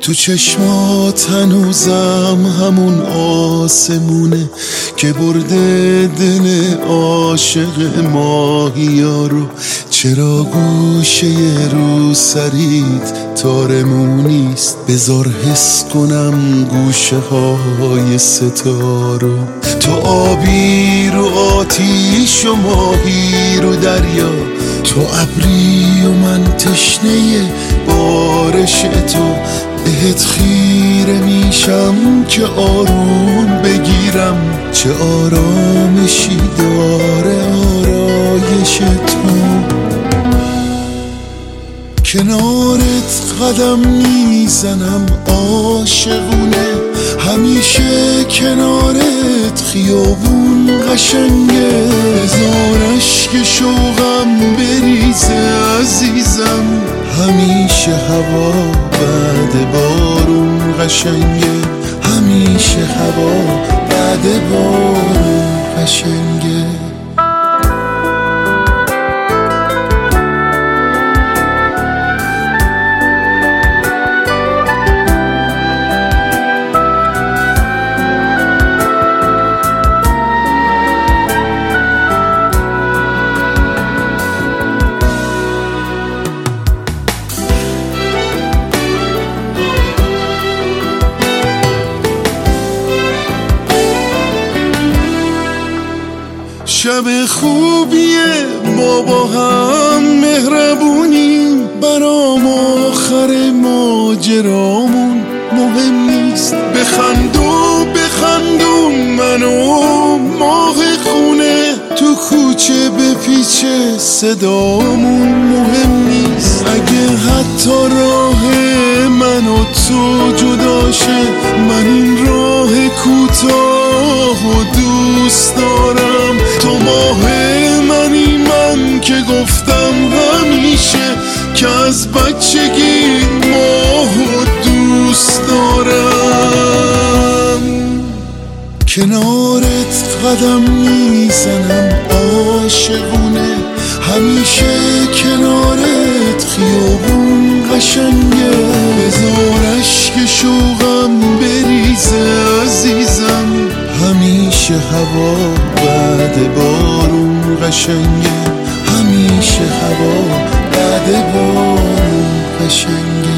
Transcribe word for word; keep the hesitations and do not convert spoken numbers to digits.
تو چشمات هنوزم همون آسمونه که برده دل عاشق ماهیا رو. چرا گوشه رو سریت تارمونیست؟ بذار حس کنم گوشه های ستارو. تو آبی رو آتیش و ماهی رو دریا، تو ابری و من تشنه بارش تو. بهت خیره میشم که آروم بگیرم، چه آرامشی داره آرایش تو. کنارت قدم میزنم عاشقونه، همیشه کنارت خیابون قشنگه. هزار اشک شوقم بریزه عزیزم، همیشه هوا بعد بارون قشنگه. همیشه هوا بعد بارون قشنگه. شب خوبیه ما با هم مهربونیم، برام آخر ماجرامون مهم نیست. بخندو بخندون منو ماه خونه، تو کوچه بپیچه صدامون مهم نیست. اگه حتی راه من و تو جدا شه، من این راه کوتاه و دوست دارم. تو ماه منی، من که گفتم همیشه که از بچگی ماهو دوست دارم. کنارت قدم میزنم عاشقونه، همیشه کنارت خیابون قشنگه. هزار اشک شوقم بریزه عزیزم، همیشه هوا بعد بارون قشنگه. همیشه هوا بعد بارون قشنگه.